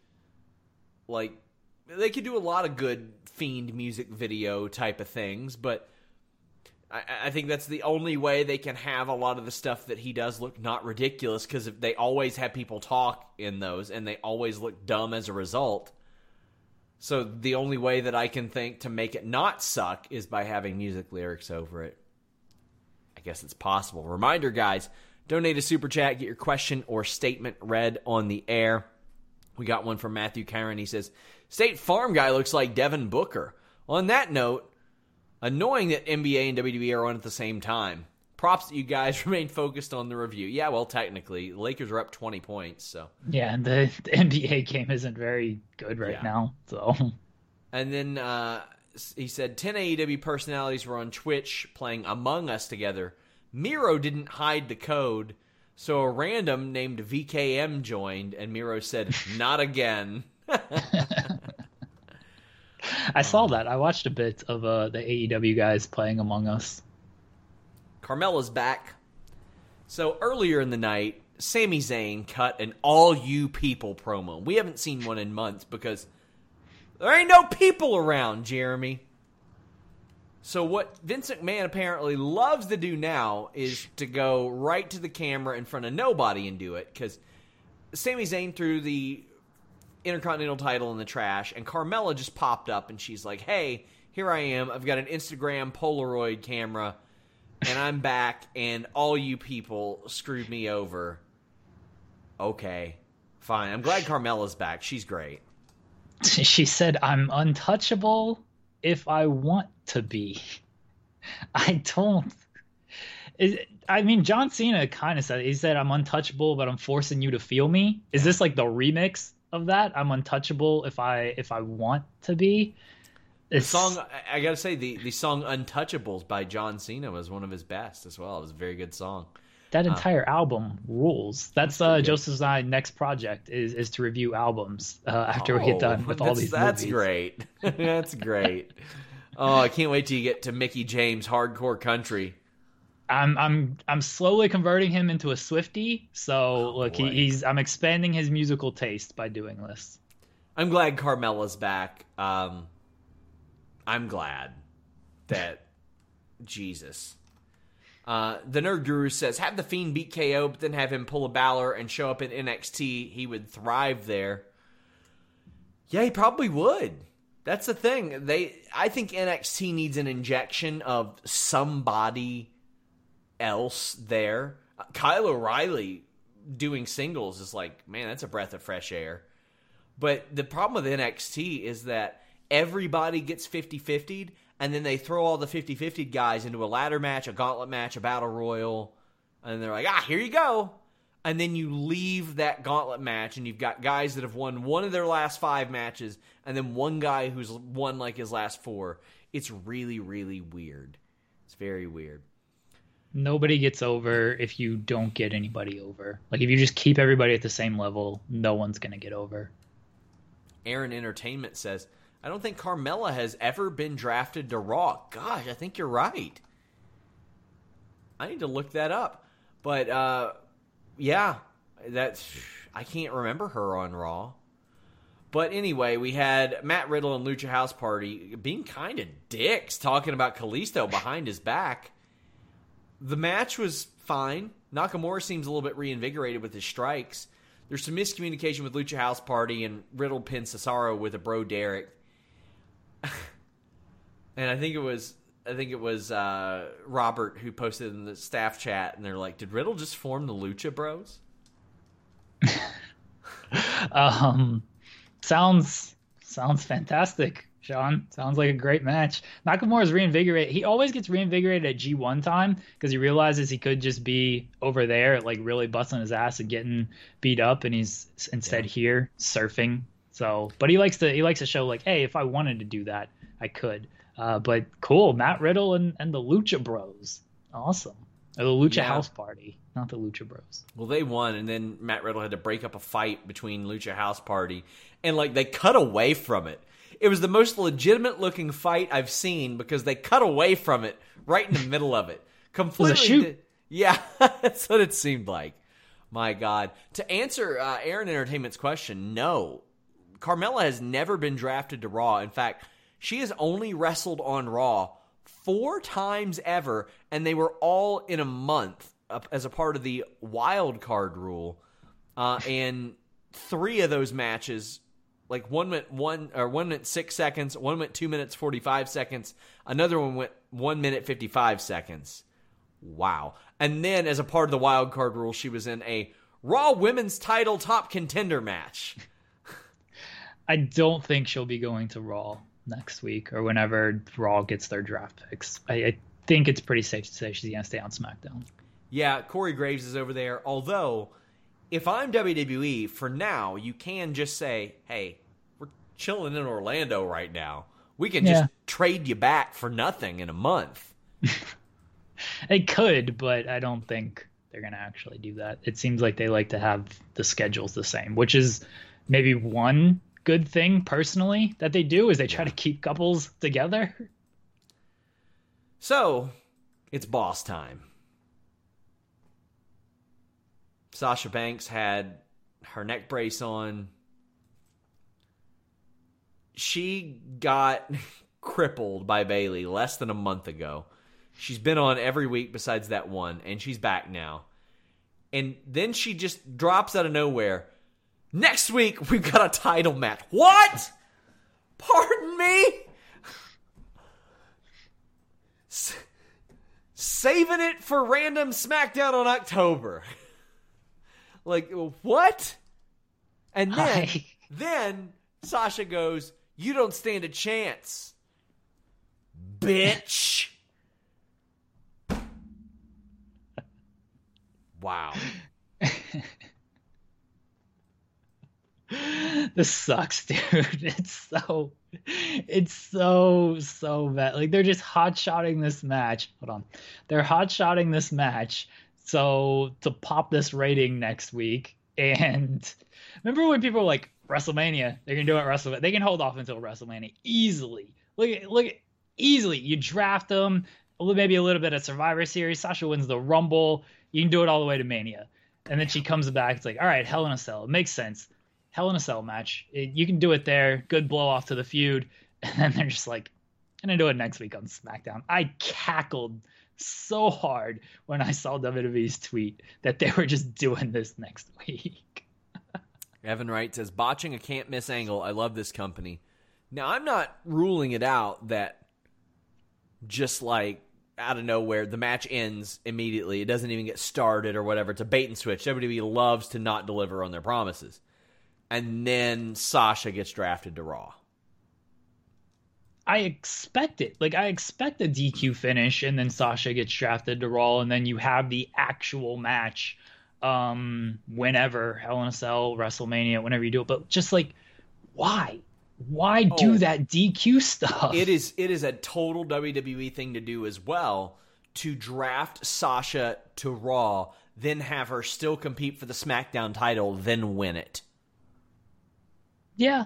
like, they could do a lot of good Fiend music video type of things, but I, I think that's the only way they can have a lot of the stuff that he does look not ridiculous, because they always have people talk in those, and they always look dumb as a result. So the only way that I can think to make it not suck is by having music lyrics over it. I guess it's possible. Reminder, guys, donate a super chat, get your question or statement read on the air. We got one from Matthew Karen. He says, State Farm guy looks like Devin Booker. On that note, annoying that N B A and W W E are on at the same time. Props that you guys remain focused on the review. Yeah, well, technically, the Lakers are up twenty points, so. Yeah, and the, the N B A game isn't very good right yeah. now, so. And then uh, he said, ten A E W personalities were on Twitch playing Among Us together. Miro didn't hide the code, so a random named V K M joined, and Miro said, not again. I saw that. I watched a bit of uh, the A E W guys playing Among Us. Carmella's back. So earlier in the night, Sami Zayn cut an all you people promo. We haven't seen one in months because there ain't no people around, Jeremy. So what Vince McMahon apparently loves to do now is to go right to the camera in front of nobody and do it, because Sami Zayn threw the Intercontinental title in the trash, and Carmella just popped up, and she's like, hey, here I am. I've got an Instagram Polaroid camera, and I'm back, and all you people screwed me over. Okay, fine. I'm glad Carmella's back. She's great. She said, I'm untouchable if I want to be. I don't. Is, I mean, John Cena kind of said, he said, I'm untouchable, but I'm forcing you to feel me. Is this like the remix of that? I'm untouchable if I if I want to be. The song, I gotta say, the, the song Untouchables by John Cena was one of his best as well. It was a very good song. That entire uh, album rules. That's uh, Joseph's and I next project is is to review albums uh, after oh, we get done with all these that's movies. Great. That's great. Oh, I can't wait till you get to Mickey James Hardcore Country. I'm I'm I'm slowly converting him into a Swiftie. So oh, look, he, he's I'm expanding his musical taste by doing this. I'm glad Carmella's back. Um, I'm glad that Jesus. Uh, the Nerd Guru says, have The Fiend beat K O, but then have him pull a Balor and show up in N X T. He would thrive there. Yeah, he probably would. That's the thing. They, I think N X T needs an injection of somebody else there. Uh, Kyle O'Reilly doing singles is like, man, that's a breath of fresh air. But the problem with N X T is that everybody gets fifty-fifty'd, and then they throw all the fifty-fifty guys into a ladder match, a gauntlet match, a battle royal, and they're like, ah, here you go. And then you leave that gauntlet match, and you've got guys that have won one of their last five matches, and then one guy who's won like his last four. It's really, really weird. It's very weird. Nobody gets over if you don't get anybody over. Like, if you just keep everybody at the same level, no one's going to get over. Aaron Entertainment says, I don't think Carmella has ever been drafted to Raw. Gosh, I think you're right. I need to look that up. But, uh, yeah, that's, I can't remember her on Raw. But anyway, we had Matt Riddle and Lucha House Party being kind of dicks, talking about Kalisto behind his back. The match was fine. Nakamura seems a little bit reinvigorated with his strikes. There's some miscommunication with Lucha House Party, and Riddle pinned Cesaro with a Bro Derek. And I think it was I think it was uh, Robert who posted in the staff chat, and they're like, did Riddle just form the Lucha Bros? um, sounds sounds fantastic, Sean. Sounds like a great match. Nakamura's reinvigorated. He always gets reinvigorated at G one time because he realizes he could just be over there, like really busting his ass and getting beat up, and he's instead yeah. here surfing. So, but he likes to he likes to show like, hey, if I wanted to do that, I could. Uh, but cool, Matt Riddle and, and the Lucha Bros, awesome. Or the Lucha yeah. House Party, not the Lucha Bros. Well, they won, and then Matt Riddle had to break up a fight between Lucha House Party, and like they cut away from it. It was the most legitimate looking fight I've seen because they cut away from it right in the middle of it. Completely. It was a shoot. Did, yeah, that's what it seemed like. My God. To answer uh, Aaron Entertainment's question, no. Carmella has never been drafted to Raw. In fact, she has only wrestled on Raw four times ever, and they were all in a month as a part of the wild card rule. Uh, and three of those matches, like one went one or one went six seconds, one went two minutes forty-five seconds, another one went one minute fifty-five seconds. Wow! And then, as a part of the wild card rule, she was in a Raw Women's Title Top Contender match. I don't think she'll be going to Raw next week or whenever Raw gets their draft picks. I, I think it's pretty safe to say she's going to stay on SmackDown. Yeah, Corey Graves is over there. Although, if I'm W W E, for now, you can just say, hey, we're chilling in Orlando right now. We can yeah. just trade you back for nothing in a month. They could, but I don't think they're going to actually do that. It seems like they like to have the schedules the same, which is maybe one good thing personally that they do is they try to keep couples together. So, it's boss time. Sasha Banks had her neck brace on. She got crippled by Bayley less than a month ago. She's been on every week besides that one, and she's back now. And then she just drops out of nowhere. Next week, we've got a title match. What? Pardon me? S- saving it for random SmackDown on October. Like, what? And then, I... then Sasha goes, "You don't stand a chance, bitch." Wow. This sucks, dude. It's so, it's so, so bad. Like, they're just hot-shotting this match. Hold on. They're hot-shotting this match so to pop this rating next week. And remember when people were like, WrestleMania, they're going to do it at WrestleMania. They can hold off until WrestleMania easily. Look at, look at, easily. You draft them, maybe a little bit of Survivor Series. Sasha wins the Rumble. You can do it all the way to Mania. And then she comes back. It's like, all right, Hell in a Cell. It makes sense. Hell in a Cell match. It, you can do it there. Good blow off to the feud. And then they're just like, I'm going to do it next week on SmackDown. I cackled so hard when I saw W W E's tweet that they were just doing this next week. Evan Wright says, botching a can't miss angle. I love this company. Now, I'm not ruling it out that just like out of nowhere, the match ends immediately. It doesn't even get started or whatever. It's a bait and switch. W W E loves to not deliver on their promises. And then Sasha gets drafted to Raw. I expect it. Like, I expect a D Q finish, and then Sasha gets drafted to Raw, and then you have the actual match um, whenever, Hell in a Cell, WrestleMania, whenever you do it. But just, like, why? Why do oh, that D Q stuff? It is it is a total W W E thing to do as well, to draft Sasha to Raw, then have her still compete for the SmackDown title, then win it. Yeah.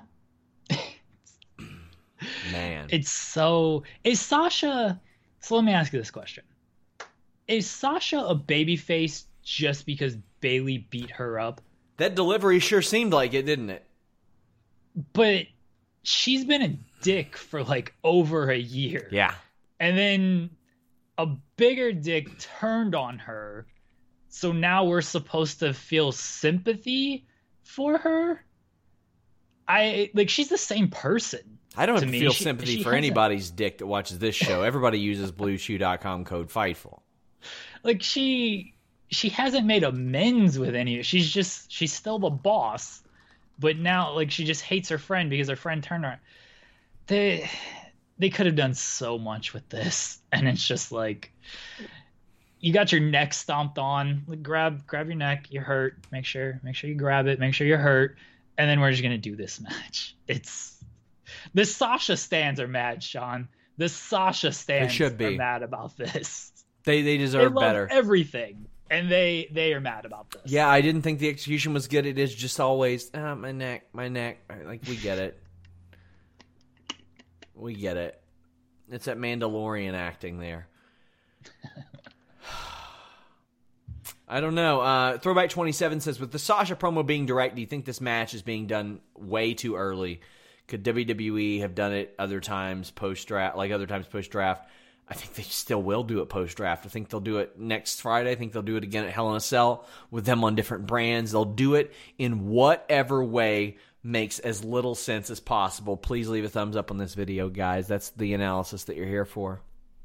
Man. It's so... Is Sasha... So let me ask you this question. Is Sasha a babyface just because Bayley beat her up? That delivery sure seemed like it, didn't it? But she's been a dick for like over a year. Yeah. And then a bigger dick turned on her. So now we're supposed to feel sympathy for her? I like she's the same person. I don't me. feel she, sympathy she for anybody's dick that watches this show. Everybody uses blue chew dot com code FIGHTFUL. Like she she hasn't made amends with any. She's just she's still the boss, but now like she just hates her friend because her friend turned her. They they could have done so much with this, and it's just like you got your neck stomped on. Like grab grab your neck. You're hurt. Make sure make sure you grab it. Make sure you're hurt. And then we're just going to do this match. It's the Sasha stands are mad, Sean. The Sasha stands should be. are mad about this. They they deserve they love better. Everything. And they, they are mad about this. Yeah, I didn't think the execution was good. It is just always, oh, my neck, my neck. Like, we get it. We get it. It's that Mandalorian acting there. I don't know. Uh, Throwback twenty-seven says, with the Sasha promo being direct, do you think this match is being done way too early? Could W W E have done it other times post-draft, like other times post-draft? I think they still will do it post-draft. I think they'll do it next Friday. I think they'll do it again at Hell in a Cell with them on different brands. They'll do it in whatever way makes as little sense as possible. Please leave a thumbs up on this video, guys. That's the analysis that you're here for.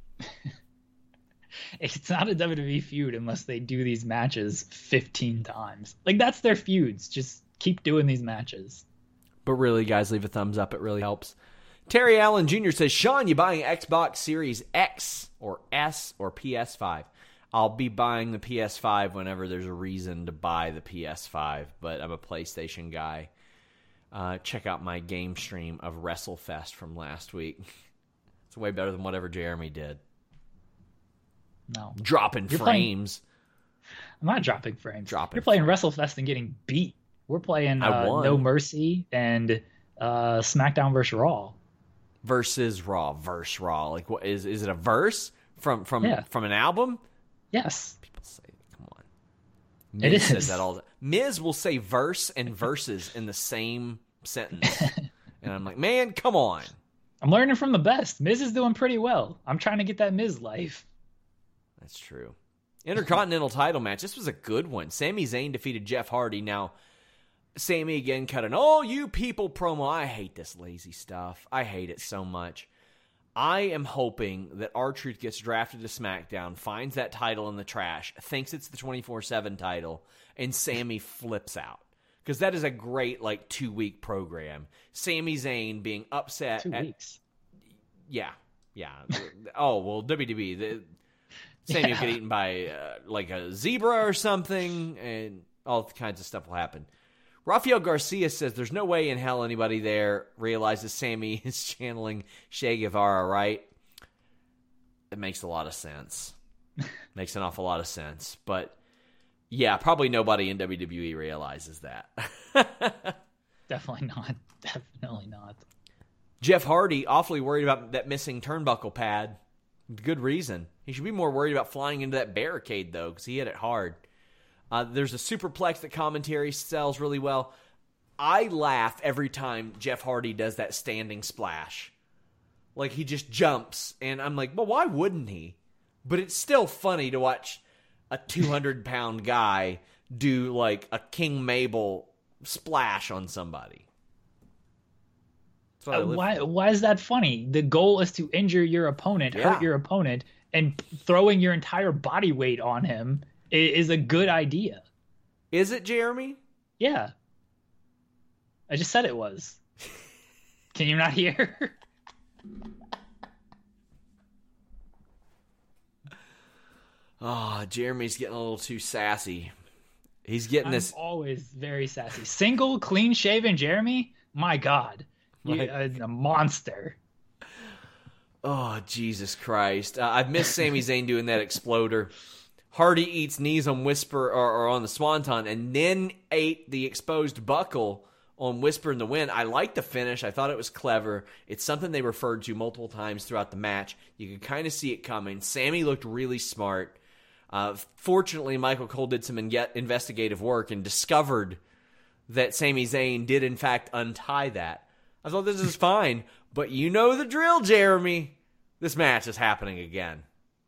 It's not a W W E feud unless they do these matches fifteen times. Like, that's their feuds. Just keep doing these matches. But really, guys, leave a thumbs up. It really helps. Terry Allen Junior says, Sean, you buying Xbox Series X or S or P S five? I'll be buying the P S five whenever there's a reason to buy the P S five, but I'm a PlayStation guy. Uh, check out my game stream of WrestleFest from last week. It's way better than whatever Jeremy did. No. Dropping You're frames. Playing, I'm not dropping frames. Dropping You're playing frames. WrestleFest and getting beat. We're playing uh, No Mercy and uh, SmackDown versus Raw. Versus Raw. Versus Raw. Like, what is is it a verse from from yeah. from an album? Yes. People say, come on. Miz it is. says that all the Miz will say verse and verses in the same sentence. And I'm like, man, come on. I'm learning from the best. Miz is doing pretty well. I'm trying to get that Miz life. That's true. Intercontinental title match. This was a good one. Sami Zayn defeated Jeff Hardy. Now, Sami again cut an "Oh, you people" promo. I hate this lazy stuff. I hate it so much. I am hoping that R-Truth gets drafted to SmackDown, finds that title in the trash, thinks it's the twenty-four seven title, and Sami flips out. because that is a great like two week program. Sami Zayn being upset. Two at, weeks. Yeah, yeah. oh well, W W E. The, Sami Yeah. get eaten by uh, like a zebra or something, and all kinds of stuff will happen. Rafael Garcia says there's no way in hell anybody there realizes Sami is channeling Che Guevara, right? It makes a lot of sense. Makes an awful lot of sense. But yeah, probably nobody in W W E realizes that. Definitely not. Definitely not. Jeff Hardy, awfully worried about that missing turnbuckle pad. Good reason. He should be more worried about flying into that barricade, though, because he hit it hard. Uh, there's a superplex that commentary sells really well. I laugh every time Jeff Hardy does that standing splash. Like, he just jumps, and I'm like, well, why wouldn't he? But it's still funny to watch a two hundred pound guy do, like, a King Mabel splash on somebody. Uh, why why is that funny? The goal is to injure your opponent, Yeah. hurt your opponent, and throwing your entire body weight on him is, is a good idea. Is it, Jeremy? Yeah. I just said it was. Can you not hear? Oh, Jeremy's getting a little too sassy. He's getting I'm this. always very sassy. Single, clean-shaven Jeremy? My God. You, Right. uh, a monster. Oh, Jesus Christ. Uh, I've missed Sami Zayn doing that exploder. Hardy eats knees on Whisper or, or on the Swanton and then ate the exposed buckle on Whisper in the Wind. I liked the finish. I thought it was clever. It's something they referred to multiple times throughout the match. You could kind of see it coming. Sammy looked really smart. Uh, fortunately, Michael Cole did some in- investigative work and discovered that Sami Zayn did, in fact, untie that. I thought this is fine, but you know the drill, Jeremy. This match is happening again.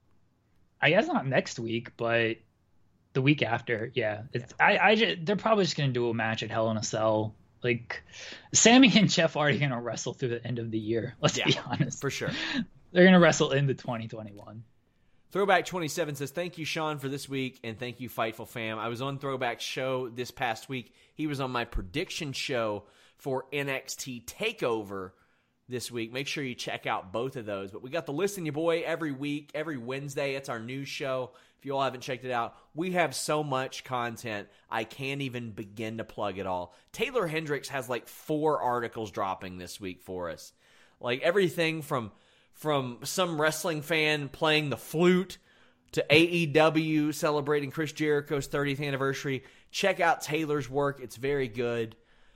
I guess not next week, but the week after, yeah. It's, I, I just, they're probably just gonna do a match at Hell in a Cell. Like, Sammy and Jeff Hardy are gonna wrestle through the end of the year. Let's Yeah, be honest. for sure. They're gonna wrestle into twenty twenty-one. Throwback twenty-seven says, thank you, Sean, for this week, and thank you, Fightful fam. I was on Throwback's show this past week. He was on my prediction show for N X T TakeOver this week. Make sure you check out both of those. But we got the Listen Ya Boy every week, every Wednesday. It's our new show. If you all haven't checked it out, we have so much content, I can't even begin to plug it all. Taylor Hendricks has like four articles dropping this week for us. Like everything from from some wrestling fan playing the flute to A E W celebrating Chris Jericho's thirtieth anniversary. Check out Taylor's work. It's very good.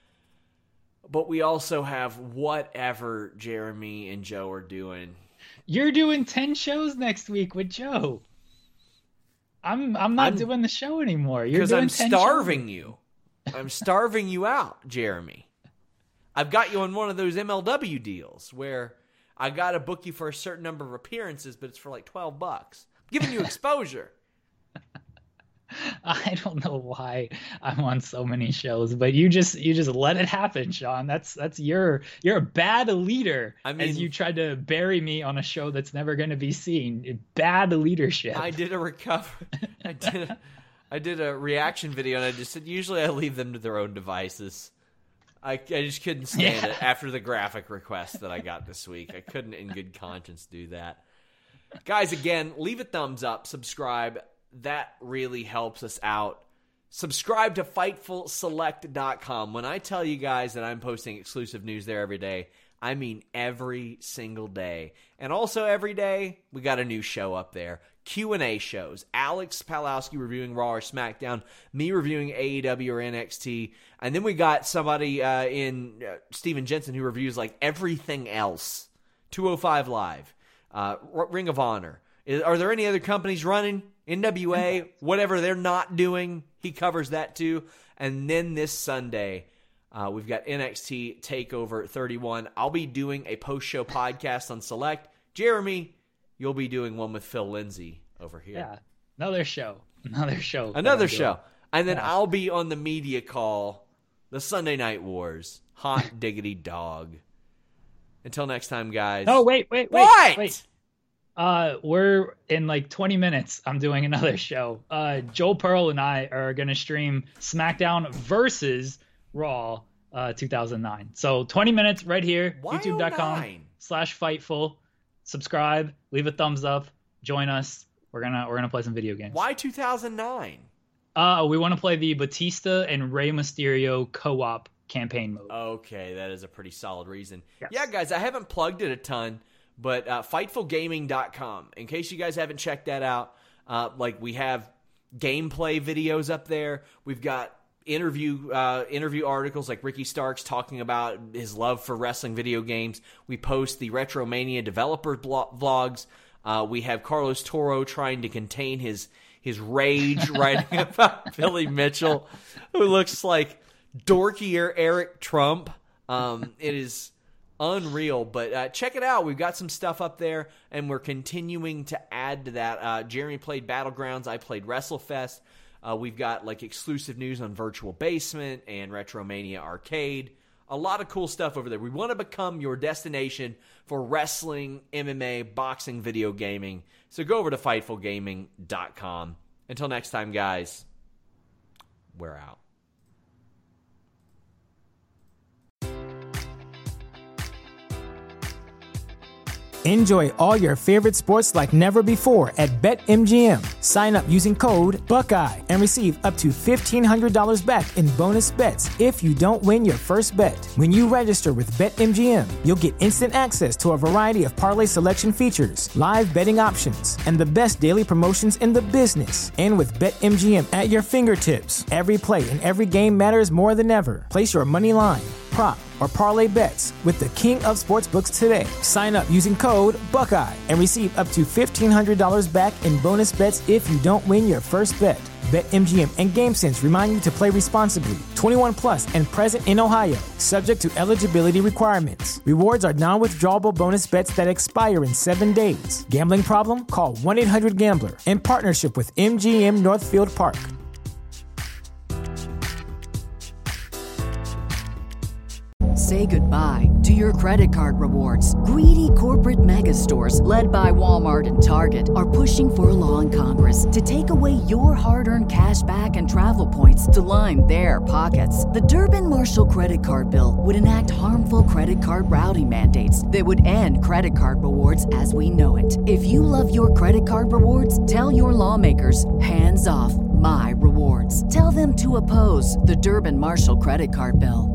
But we also have whatever Jeremy and Joe are doing. You're doing ten shows next week with Joe. I'm I'm not I'm- doing the show anymore. You're Because doing I'm ten starving shows. you. I'm starving you out, Jeremy. I've got you on one of those M L W deals where I got to book you for a certain number of appearances, but it's for like twelve bucks. I'm giving you exposure. I don't know why I'm on so many shows, but you just you just let it happen, Sean. That's that's your you're a bad leader. I mean- as you tried to bury me on a show that's never going to be seen. Bad leadership. I did a recover. I did. A, I did a reaction video, and I just said usually I leave them to their own devices. I I just couldn't stand Yeah. it after the graphic request that I got this week. I couldn't, in good conscience, do that. Guys, again, leave a thumbs up, subscribe. That really helps us out. Subscribe to Fightful Select dot com. When I tell you guys that I'm posting exclusive news there every day, I mean every single day. And also every day, we got a new show up there. Q and A shows. Alex Palowski reviewing Raw or SmackDown. Me reviewing A E W or N X T. And then we got somebody uh, in uh, Steven Jensen who reviews like everything else. two oh five Live. Uh, R- Ring of Honor. Is, are there any other companies running? N W A, whatever they're not doing, he covers that too. And then this Sunday, uh, we've got N X T TakeOver thirty-one. I'll be doing a post-show podcast on Select. Jeremy, you'll be doing one with Phil Lindsay over here. Yeah, another show, another show, Another that I'm show. doing. And then Yeah. I'll be on the media call, the Sunday Night Wars. Hot diggity dog. Until next time, guys. Oh wait, wait, wait, What? wait. Uh, we're in like twenty minutes. I'm doing another show. Uh, Joel Pearl and I are gonna stream SmackDown versus Raw uh, two thousand nine. So twenty minutes right here, Why youtube.com slash Fightful. Subscribe, leave a thumbs up, join us. We're gonna we're gonna play some video games. Why two thousand nine? Uh, we want to play the Batista and Rey Mysterio co-op campaign mode. Okay, that is a pretty solid reason. Yes. Yeah, guys, I haven't plugged it a ton, but uh, Fightful Gaming dot com. In case you guys haven't checked that out, uh, like we have gameplay videos up there. We've got interview uh, interview articles like Ricky Starks talking about his love for wrestling video games. We post the Retromania developer blo- vlogs. Uh, we have Carlos Toro trying to contain his his rage writing about Billy Mitchell, who looks like dorkier Eric Trump. Um, it is unreal, but uh, check it out. We've got some stuff up there, and we're continuing to add to that. Uh, Jeremy played Battlegrounds. I played WrestleFest. Uh, we've got like exclusive news on Virtual Basement and Retromania Arcade. A lot of cool stuff over there. We want to become your destination for wrestling, M M A, boxing, video gaming. So go over to Fightful Gaming dot com. Until next time, guys, we're out. Enjoy all your favorite sports like never before at BetMGM. Sign up using code Buckeye and receive up to fifteen hundred dollars back in bonus bets if you don't win your first bet. When you register with BetMGM, you'll get instant access to a variety of parlay selection features, live betting options, and the best daily promotions in the business. And with BetMGM at your fingertips, every play and every game matters more than ever. Place your money line, prop, or parlay bets with the king of sportsbooks today. Sign up using code Buckeye and receive up to fifteen hundred dollars back in bonus bets if you don't win your first bet. BetMGM and GameSense remind you to play responsibly. twenty-one plus and present in Ohio, subject to eligibility requirements. Rewards are non-withdrawable bonus bets that expire in seven days. Gambling problem? Call one eight hundred gambler in partnership with M G M Northfield Park. Say goodbye to your credit card rewards. Greedy corporate mega stores, led by Walmart and Target, are pushing for a law in Congress to take away your hard-earned cash back and travel points to line their pockets. The Durbin-Marshall credit card bill would enact harmful credit card routing mandates that would end credit card rewards as we know it. If you love your credit card rewards, tell your lawmakers, hands off my rewards. Tell them to oppose the Durbin-Marshall credit card bill.